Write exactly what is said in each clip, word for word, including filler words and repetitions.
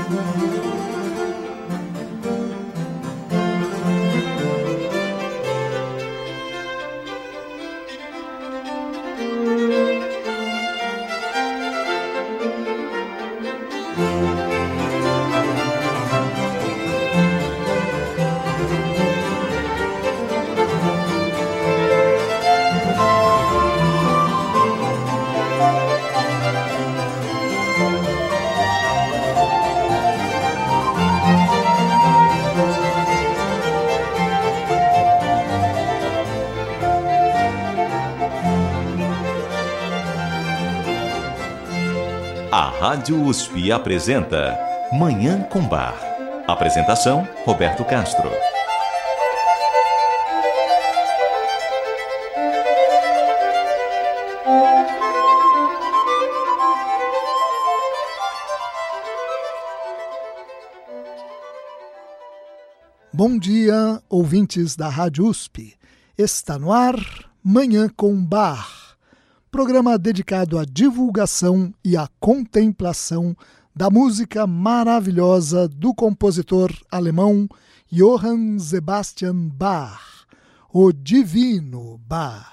A Rádio U S P apresenta Manhã com Bar. Apresentação, Roberto Castro. Bom dia, ouvintes da Rádio U S P. Está no ar Manhã com Bar, programa dedicado à divulgação e à contemplação da música maravilhosa do compositor alemão Johann Sebastian Bach, o Divino Bach.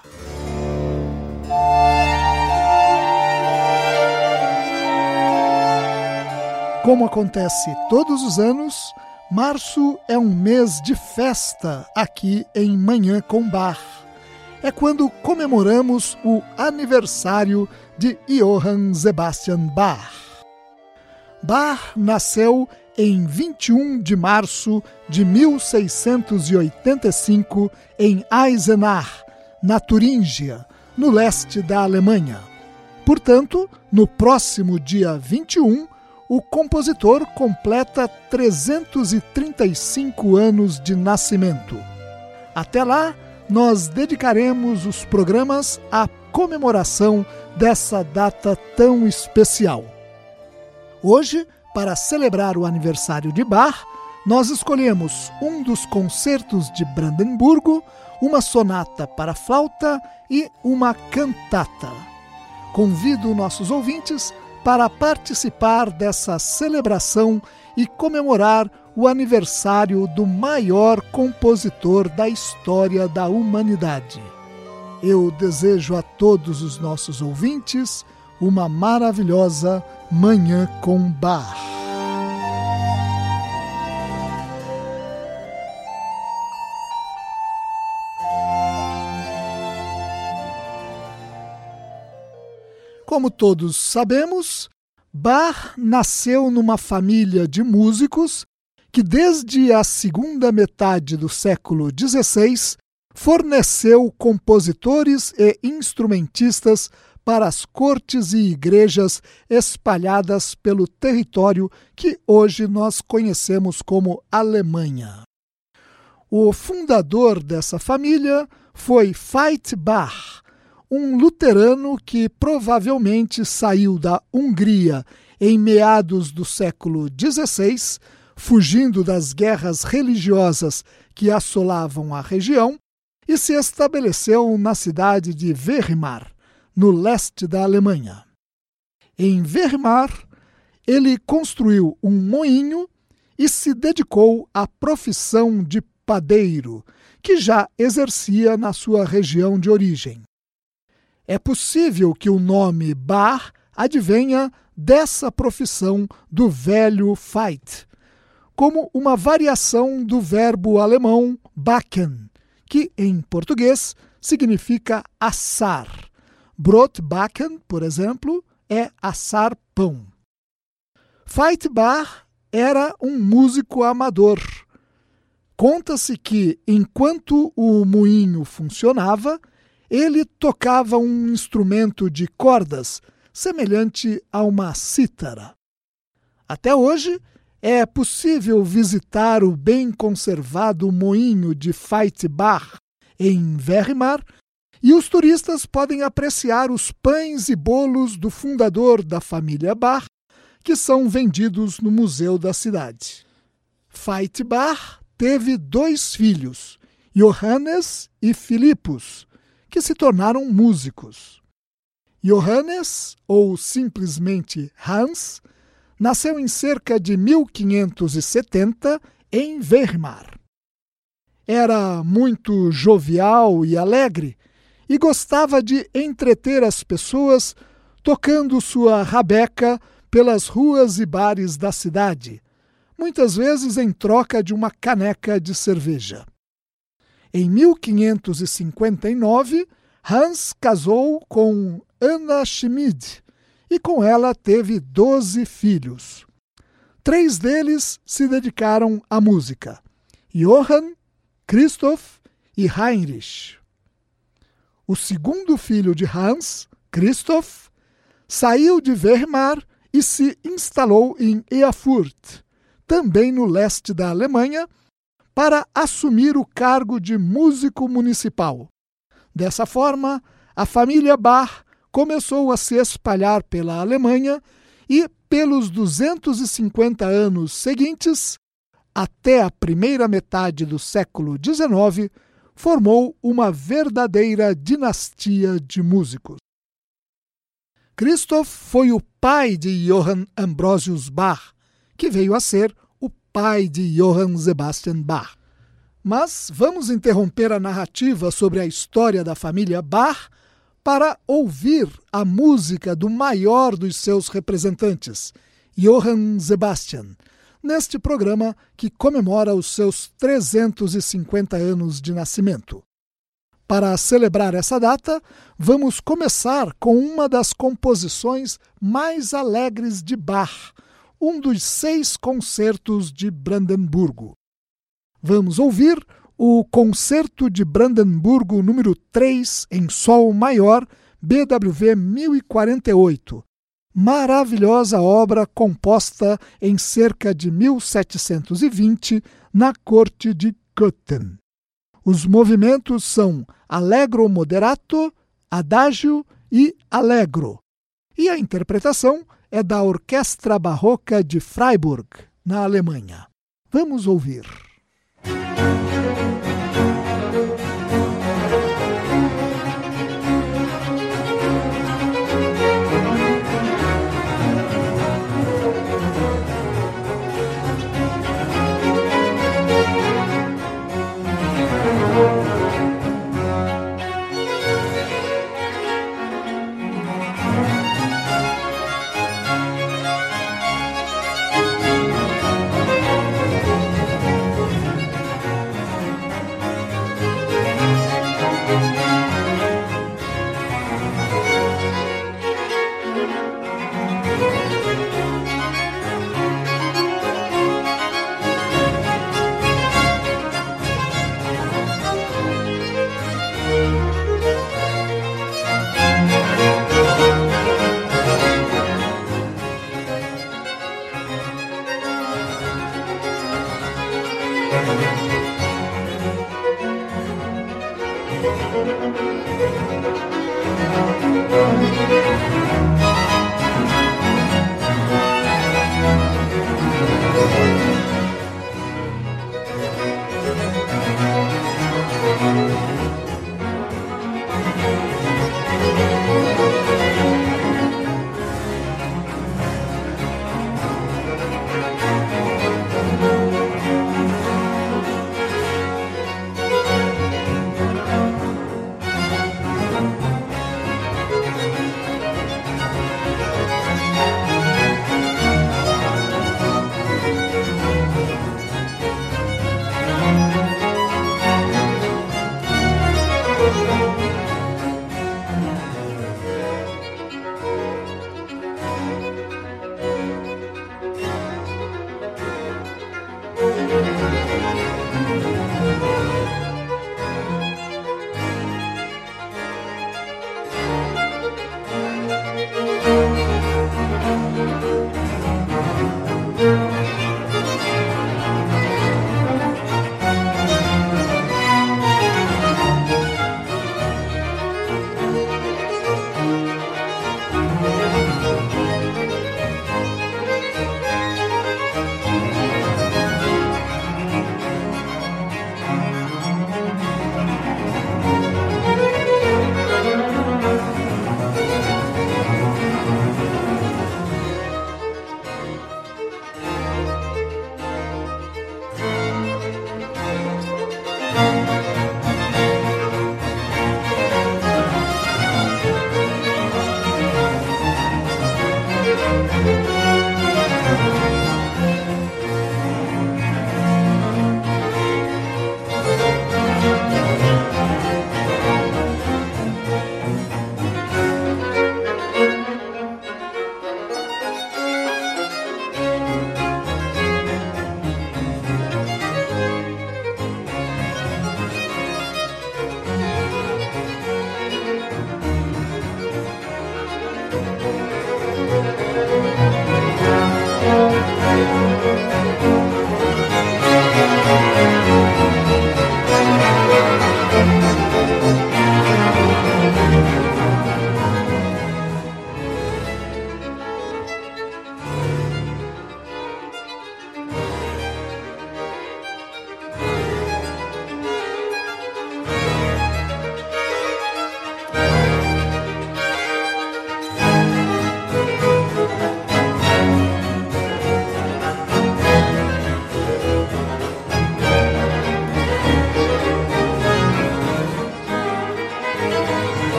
Como acontece todos os anos, março é um mês de festa aqui em Manhã com Bar. É quando comemoramos o aniversário de Johann Sebastian Bach. Bach nasceu em vinte e um de março de mil seiscentos e oitenta e cinco em Eisenach, na Turíngia, no leste da Alemanha. Portanto, no próximo dia vinte e um, o compositor completa trezentos e trinta e cinco anos de nascimento. Até lá, nós dedicaremos os programas à comemoração dessa data tão especial. Hoje, para celebrar o aniversário de Bach, nós escolhemos um dos concertos de Brandemburgo, uma sonata para flauta e uma cantata. Convido nossos ouvintes para participar dessa celebração e comemorar o aniversário do maior compositor da história da humanidade. Eu desejo a todos os nossos ouvintes uma maravilhosa Manhã com Bach. Como todos sabemos, Bach nasceu numa família de músicos que desde a segunda metade do século dezesseis forneceu compositores e instrumentistas para as cortes e igrejas espalhadas pelo território que hoje nós conhecemos como Alemanha. O fundador dessa família foi Veit Bach, um luterano que provavelmente saiu da Hungria em meados do século dezesseis, fugindo das guerras religiosas que assolavam a região, e se estabeleceu na cidade de Weimar, no leste da Alemanha. Em Weimar, ele construiu um moinho e se dedicou à profissão de padeiro, que já exercia na sua região de origem. É possível que o nome Bach advenha dessa profissão do velho Veit, como uma variação do verbo alemão backen, que em português significa assar. Brotbacken, por exemplo, é assar pão. Veit Bach era um músico amador. Conta-se que, enquanto o moinho funcionava, ele tocava um instrumento de cordas semelhante a uma cítara. Até hoje, é possível visitar o bem conservado moinho de Veit Bach em Weimar e os turistas podem apreciar os pães e bolos do fundador da família Bach, que são vendidos no museu da cidade. Veit Bach teve dois filhos, Johannes e Philippus, que se tornaram músicos. Johannes, ou simplesmente Hans, nasceu em cerca de mil quinhentos e setenta em Weimar. Era muito jovial e alegre e gostava de entreter as pessoas tocando sua rabeca pelas ruas e bares da cidade, muitas vezes em troca de uma caneca de cerveja. Em mil quinhentos e cinquenta e nove, Hans casou com Anna Schmid e com ela teve doze filhos. Três deles se dedicaram à música: Johann, Christoph e Heinrich. O segundo filho de Hans, Christoph, saiu de Weimar e se instalou em Erfurt, também no leste da Alemanha, para assumir o cargo de músico municipal. Dessa forma, a família Bach começou a se espalhar pela Alemanha e, pelos duzentos e cinquenta anos seguintes, até a primeira metade do século dezenove, formou uma verdadeira dinastia de músicos. Christoph foi o pai de Johann Ambrosius Bach, que veio a ser o pai de Johann Sebastian Bach. Mas vamos interromper a narrativa sobre a história da família Bach para ouvir a música do maior dos seus representantes, Johann Sebastian, neste programa que comemora os seus trezentos e cinquenta anos de nascimento. Para celebrar essa data, vamos começar com uma das composições mais alegres de Bach, um dos seis concertos de Brandemburgo. Vamos ouvir o Concerto de Brandemburgo número três em Sol maior, B W V mil e quarenta e oito. Maravilhosa obra composta em cerca de mil setecentos e vinte na corte de Köthen. Os movimentos são Allegro moderato, Adagio e Allegro. E a interpretação é da Orquestra Barroca de Freiburg, na Alemanha. Vamos ouvir.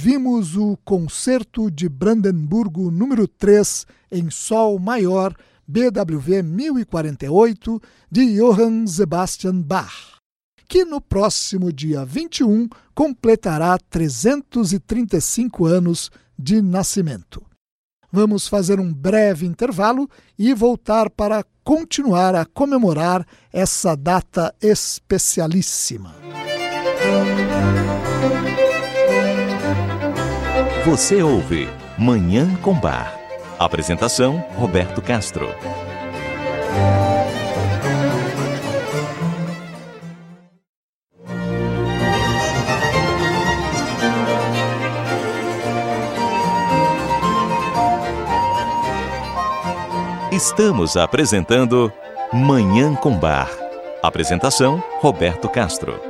ouvimos o Concerto de Brandemburgo número três em Sol Maior, B W V mil e quarenta e oito, de Johann Sebastian Bach, que no próximo dia vinte e um completará trezentos e trinta e cinco anos de nascimento. Vamos fazer um breve intervalo e voltar para continuar a comemorar essa data especialíssima. Você ouve Manhã com Bar. Apresentação, Roberto Castro. Estamos apresentando Manhã com Bar. Apresentação, Roberto Castro.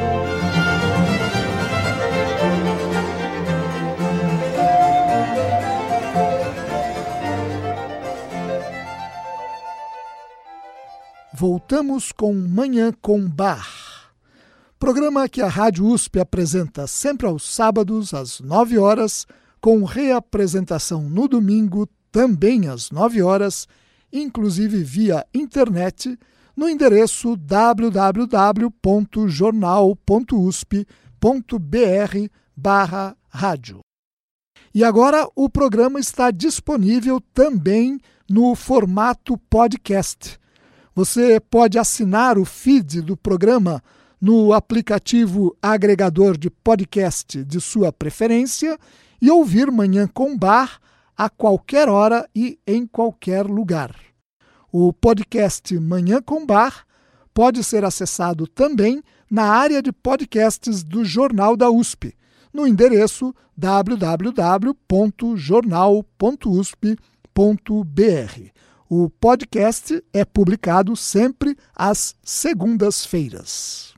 Voltamos com Manhã com Bar, programa que a Rádio U S P apresenta sempre aos sábados às nove horas, com reapresentação no domingo também às nove horas, inclusive via internet, no endereço w w w ponto jornal ponto u s p ponto b r barra rádio. E agora o programa está disponível também no formato podcast. Você pode assinar o feed do programa no aplicativo agregador de podcast de sua preferência e ouvir Manhã com Bar a qualquer hora e em qualquer lugar. O podcast Manhã com Bar pode ser acessado também na área de podcasts do Jornal da U S P, no endereço w w w ponto jornal ponto u s p ponto b r. O podcast é publicado sempre às segundas-feiras.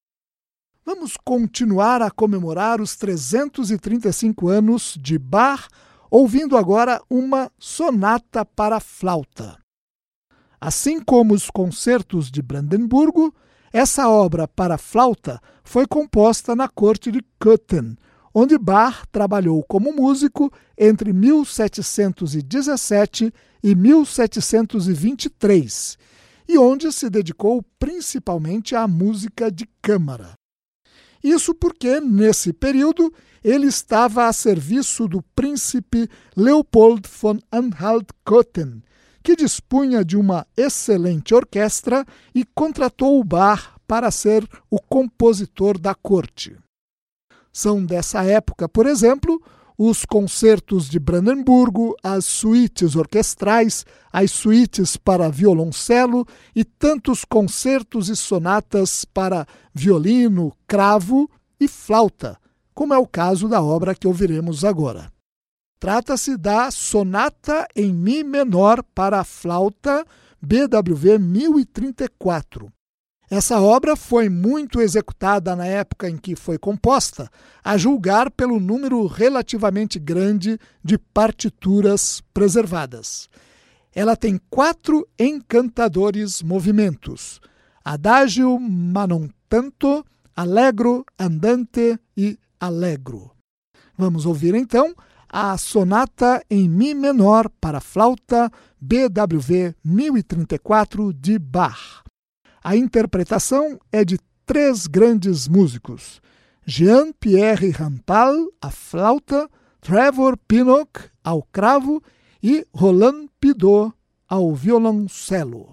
Vamos continuar a comemorar os trezentos e trinta e cinco anos de Bach, ouvindo agora uma sonata para flauta. Assim como os concertos de Brandemburgo, essa obra para flauta foi composta na corte de Köthen, onde Bach trabalhou como músico entre mil setecentos e dezessete e mil setecentos e vinte e três, e onde se dedicou principalmente à música de câmara. Isso porque, nesse período, ele estava a serviço do príncipe Leopold von Anhalt-Köthen, que dispunha de uma excelente orquestra e contratou o Bach para ser o compositor da corte. São dessa época, por exemplo, os concertos de Brandemburgo, as suítes orquestrais, as suítes para violoncelo e tantos concertos e sonatas para violino, cravo e flauta, como é o caso da obra que ouviremos agora. Trata-se da Sonata em Mi menor para a flauta, B W V mil e trinta e quatro. Essa obra foi muito executada na época em que foi composta, a julgar pelo número relativamente grande de partituras preservadas. Ela tem quatro encantadores movimentos: adagio, ma non tanto, allegro, andante e allegro. Vamos ouvir então a Sonata em Mi menor para flauta, B W V mil e trinta e quatro de Bach. A interpretação é de três grandes músicos: Jean-Pierre Rampal, à flauta, Trevor Pinnock, ao cravo e Roland Pidot, ao violoncelo.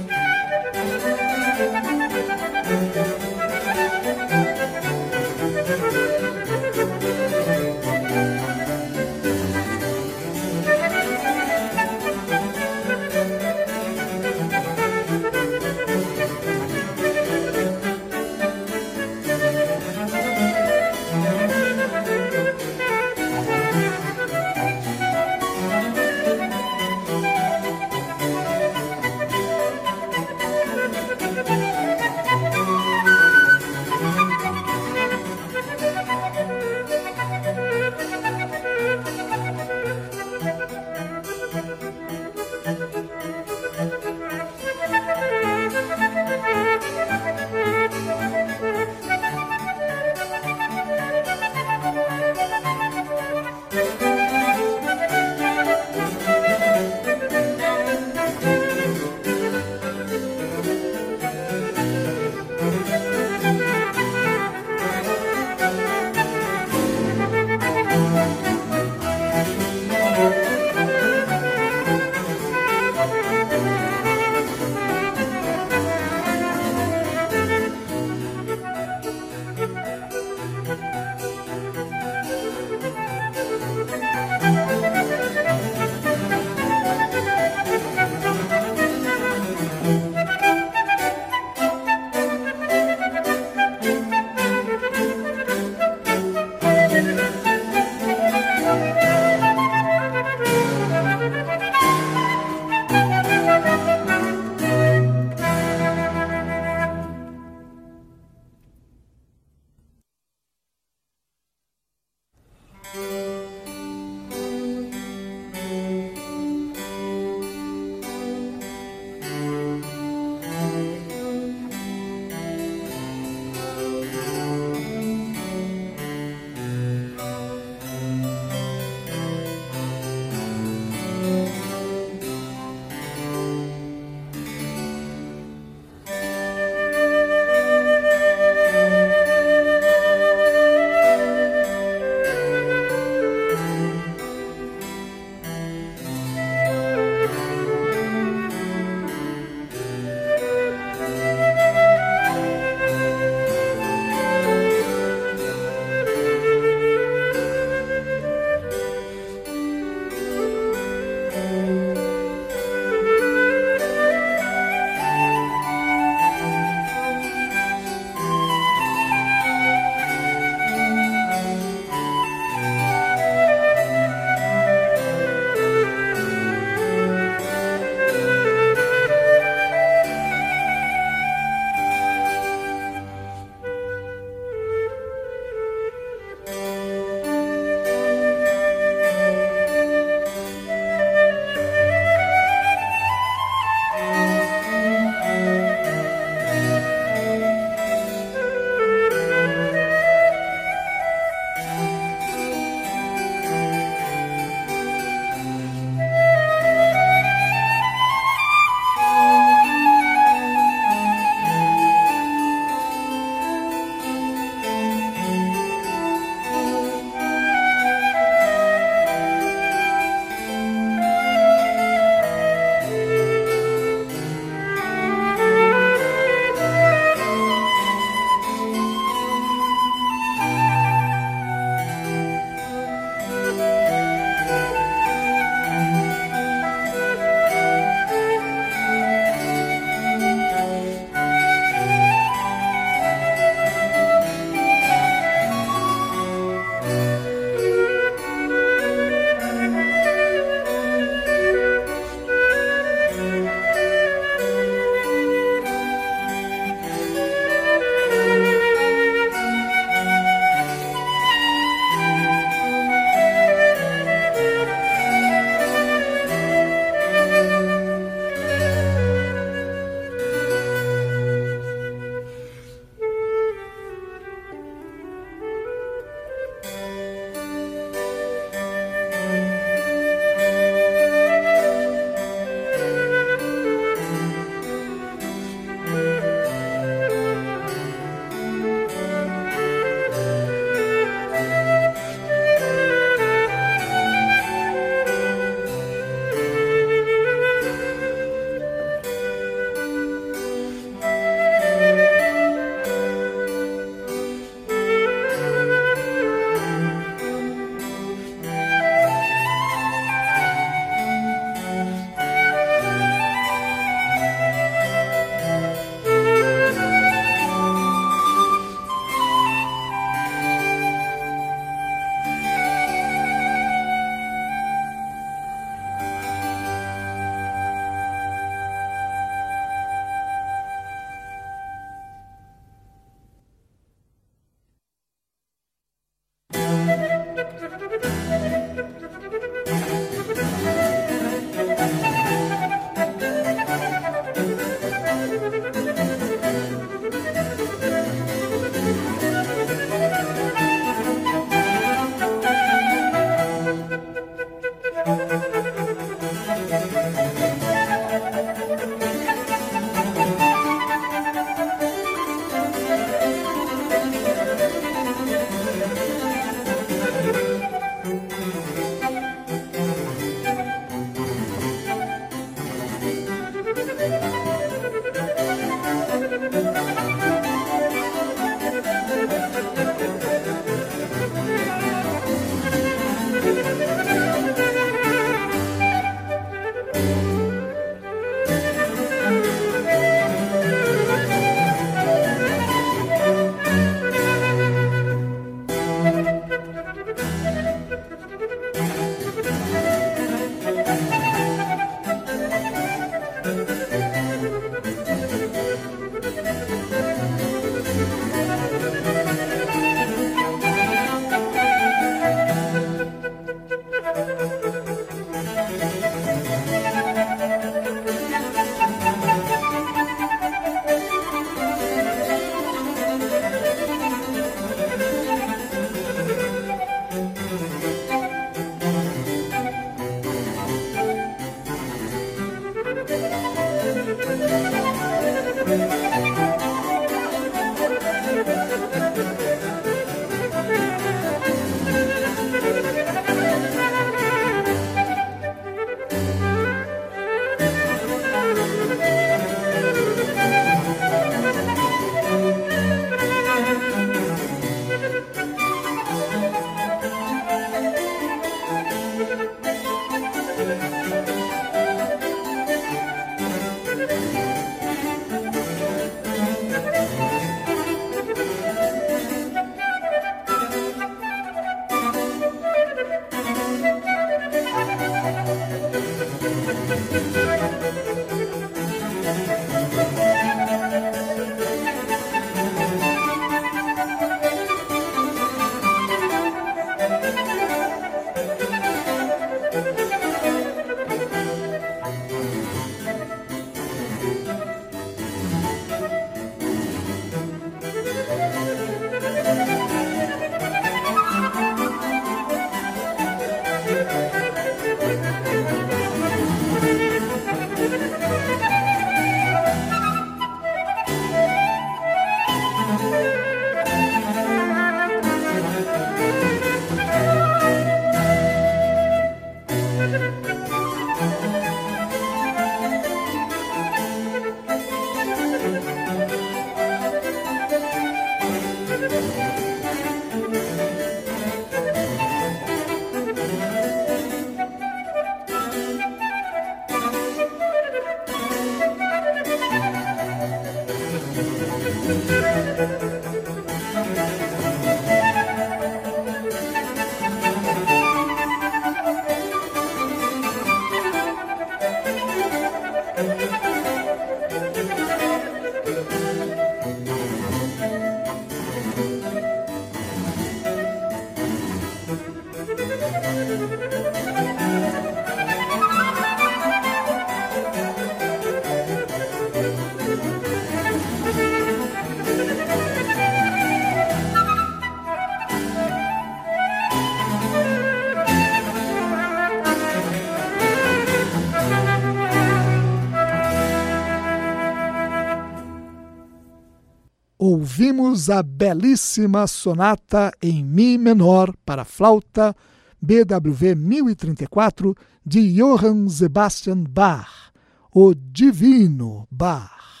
Ouvimos a belíssima sonata em Mi menor para flauta B W V mil e trinta e quatro de Johann Sebastian Bach, o Divino Bach.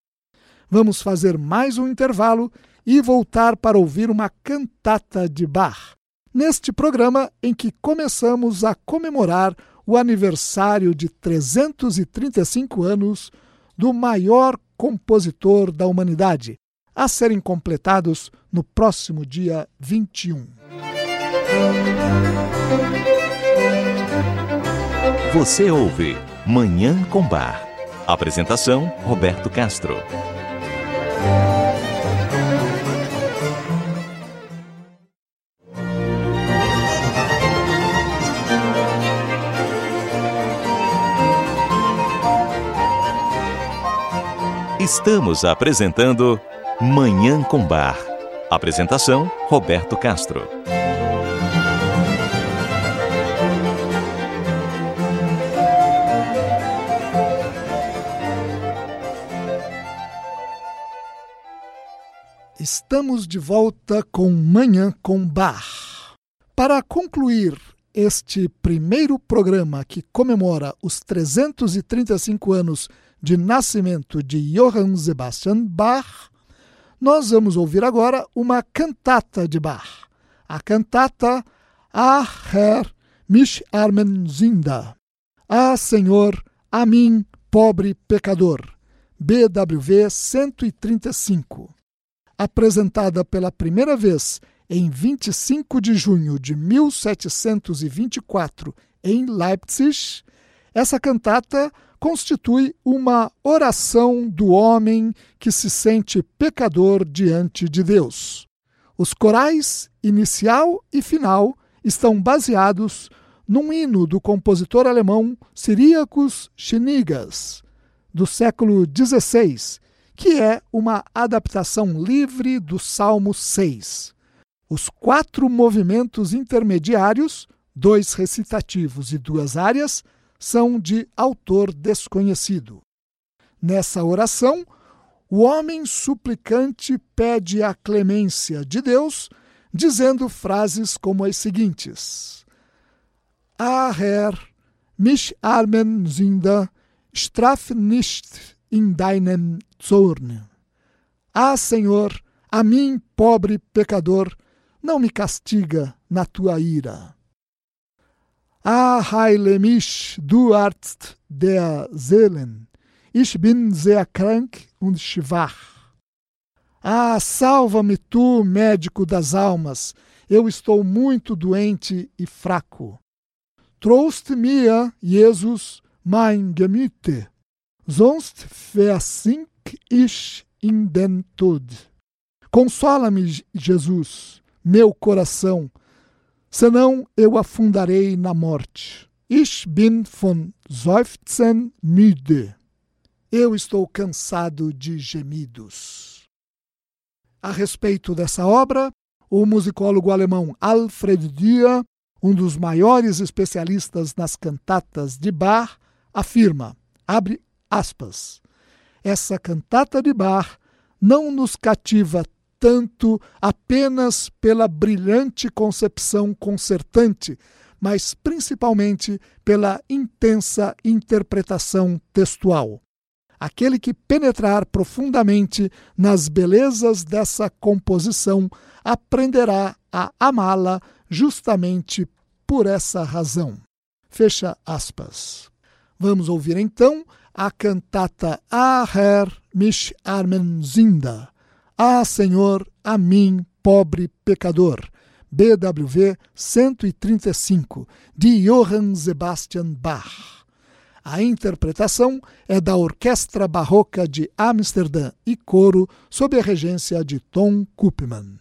Vamos fazer mais um intervalo e voltar para ouvir uma cantata de Bach, neste programa em que começamos a comemorar o aniversário de trezentos e trinta e cinco anos do maior compositor da humanidade, a serem completados no próximo dia vinte e um. Você ouve Manhã com Bar. Apresentação, Roberto Castro. Estamos apresentando Manhã com Bar. Apresentação, Roberto Castro. Estamos de volta com Manhã com Bar. Para concluir este primeiro programa que comemora os trezentos e trinta e cinco anos de nascimento de Johann Sebastian Bach, nós vamos ouvir agora uma cantata de Bach, a cantata Ah, Herr, mich armen Sünder. Ah, Senhor, a mim, pobre pecador, B W V cento e trinta e cinco. Apresentada pela primeira vez em vinte e cinco de junho de mil setecentos e vinte e quatro em Leipzig, essa cantata constitui uma oração do homem que se sente pecador diante de Deus. Os corais inicial e final estão baseados num hino do compositor alemão Cyriacus Schnigas, do século dezesseis, que é uma adaptação livre do Salmo seis. Os quatro movimentos intermediários, dois recitativos e duas áreas, são de autor desconhecido. Nessa oração, o homem suplicante pede a clemência de Deus, dizendo frases como as seguintes: Ah, Herr, mich armen Sünder, straf nicht in deinem Zorn. Ah, Senhor, a mim, pobre pecador, não me castiga na tua ira. Ah, heile mich, du Arzt der Seelen, ich bin sehr krank und schwach. Ah, salva-me tu, médico das almas, eu estou muito doente e fraco. Trost mir, Jesus, mein Gemüte, sonst versink ich in den Tod. Consola-me, Jesus, meu coração, senão eu afundarei na morte. Ich bin von Seufzen müde. Eu estou cansado de gemidos. A respeito dessa obra, o musicólogo alemão Alfred Dürer, um dos maiores especialistas nas cantatas de Bach, afirma, abre aspas, essa cantata de Bach não nos cativa tanto apenas pela brilhante concepção concertante, mas principalmente pela intensa interpretação textual. Aquele que penetrar profundamente nas belezas dessa composição aprenderá a amá-la justamente por essa razão. Fecha aspas. Vamos ouvir então a cantata Ah Herr, mich armen Sünder. Ah Senhor, a mim, pobre pecador. B W V cento e trinta e cinco, de Johann Sebastian Bach. A interpretação é da Orquestra Barroca de Amsterdã e coro sob a regência de Tom Koopman.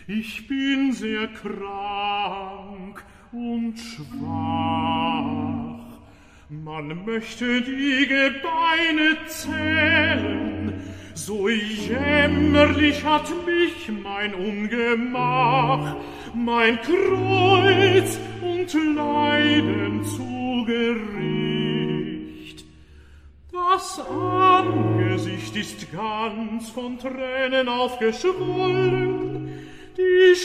Ich bin sehr krank und schwach. Man möchte die Gebeine zählen, so jämmerlich hat mich mein Ungemach, mein Kreuz und Leiden zu Gericht. Das Angesicht ist ganz von Tränen aufgeschwollen, die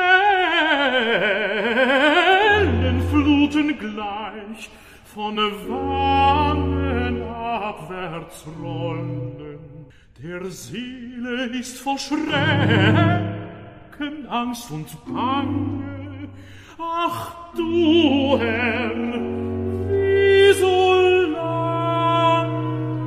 schnellen Fluten gleich von Wangen abwärts rollen. Der Seele ist voll Schrecken, Angst und Bange. Ach du Herr, wie so lange?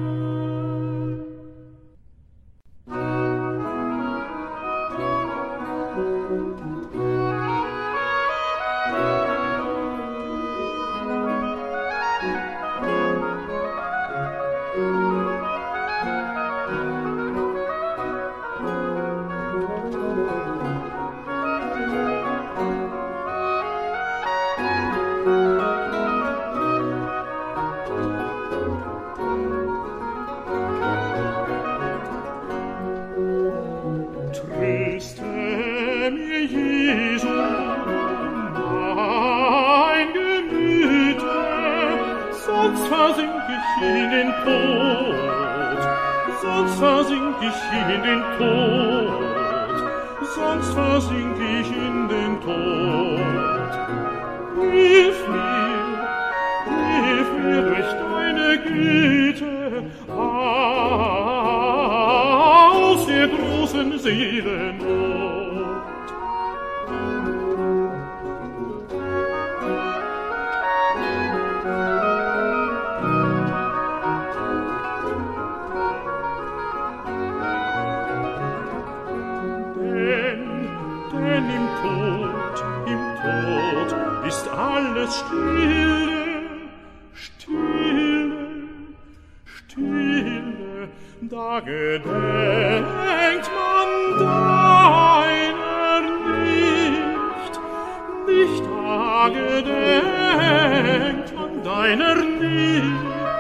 In den Tod, sonst versink ich in den Tod, sonst versink ich in den Tod. Hilf mir, hilf mir durch deine Güte aus der großen Seelennot. Alles stille, stille, stille, da gedenkt man deiner nicht, nicht da gedenkt man deiner nicht.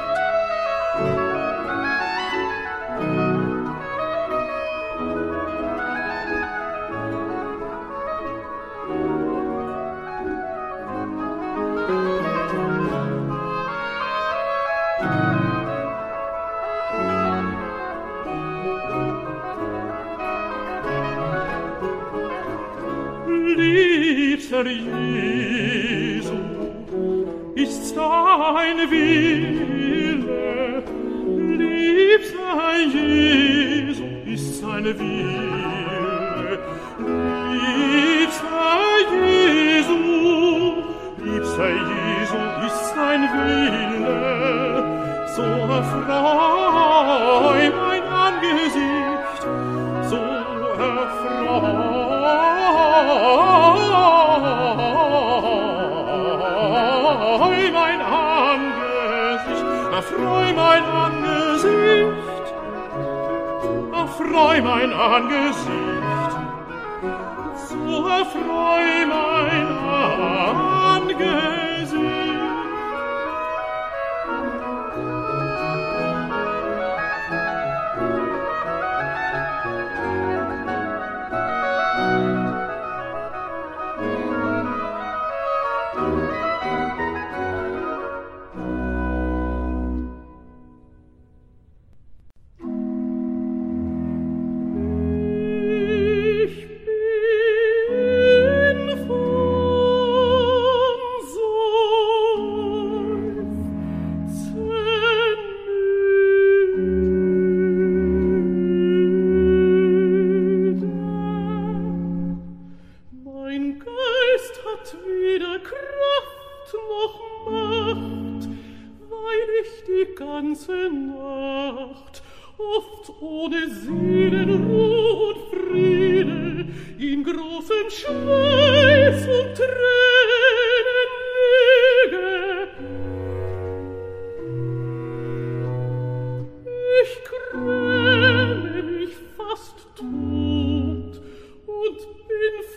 Liebster Jesu, ist's dein Wille? Liebster Jesu, ist's dein Wille? Liebster Jesu, liebster Jesu, ist's dein Wille? So erfreu mein Angesicht, so erfreu Erfreu mein Angesicht, erfreu mein Angesicht, erfreu mein Angesicht, so erfreu mein Angesicht. Bin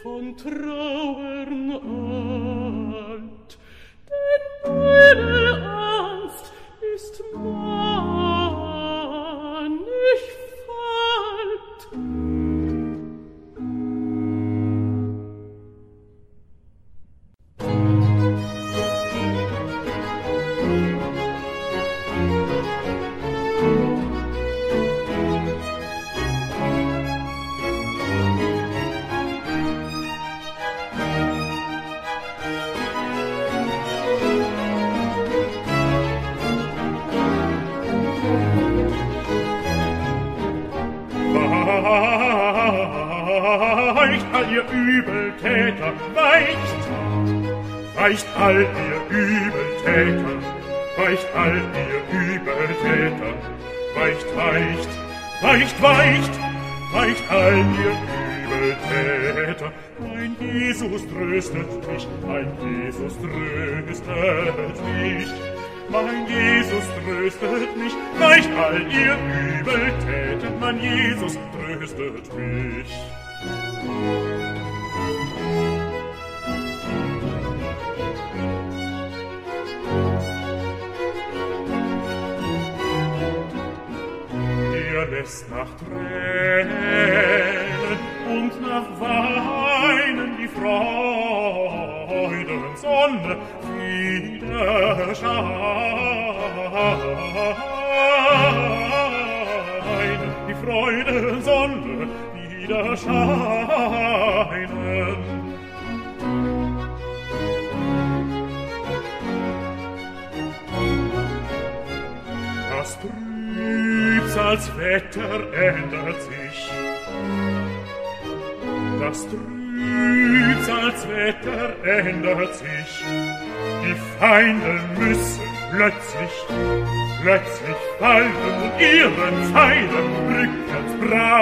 Übeltäter, weicht, weicht all ihr Übeltäter, weicht all ihr Übeltäter, weicht, weicht, weicht, weicht, weicht all ihr Übeltäter. Mein Jesus tröstet mich, mein Jesus tröstet mich, mein Jesus tröstet mich, weicht all ihr Übeltäter, mein Jesus tröstet mich. Er lässt nach Tränen und nach Weinen die Freudensonne wieder scheinen, die Freudensonne wieder scheinen. Das Trübsalswetter ändert sich, das Trübsalswetter ändert sich, die Feinde müssen plötzlich, plötzlich fallen und ihren Pfeilen rückwärts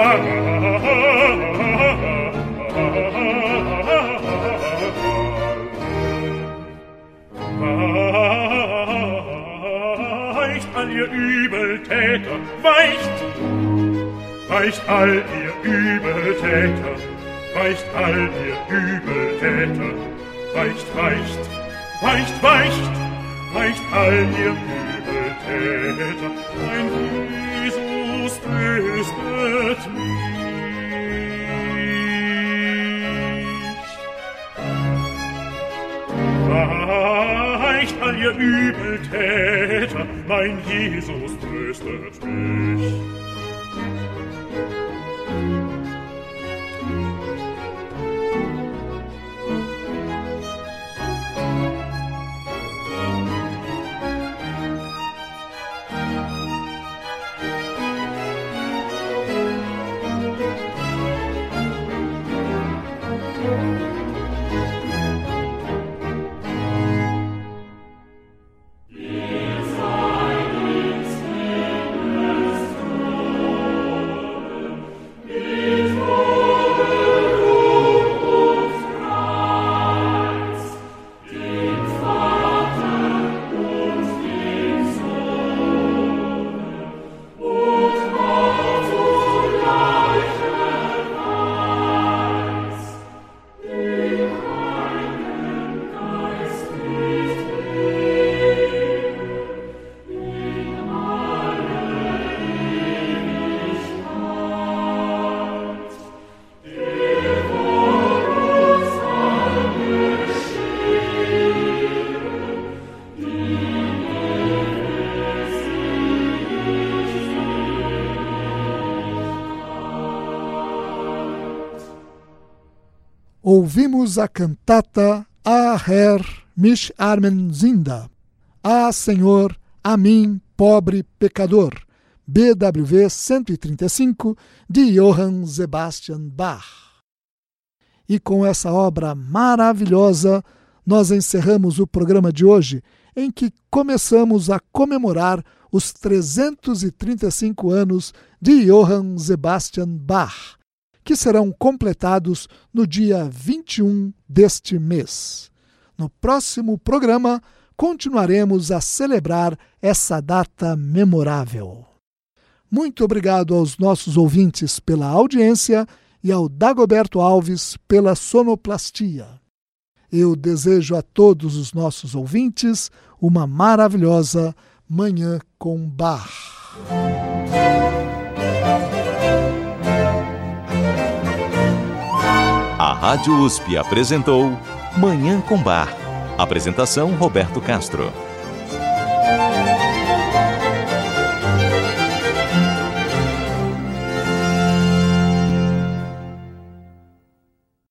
weicht all ihr Übeltäter, weicht, weicht all ihr Übeltäter, weicht all ihr Übeltäter, weicht, weicht, weicht, weicht, weicht all ihr Übeltäter, mein Jesus tröstet mich. Weicht all ihr Übeltäter, mein Jesus tröstet mich. Ouvimos a cantata A Herr, mich armen Sünder, Ah Senhor, a mim, pobre pecador, B W V cento e trinta e cinco, de Johann Sebastian Bach. E com essa obra maravilhosa, nós encerramos o programa de hoje, em que começamos a comemorar os trezentos e trinta e cinco anos de Johann Sebastian Bach, que serão completados no dia vinte e um deste mês. No próximo programa, continuaremos a celebrar essa data memorável. Muito obrigado aos nossos ouvintes pela audiência e ao Dagoberto Alves pela sonoplastia. Eu desejo a todos os nossos ouvintes uma maravilhosa Manhã com Bach. A Rádio U S P apresentou Manhã com Bar. Apresentação Roberto Castro.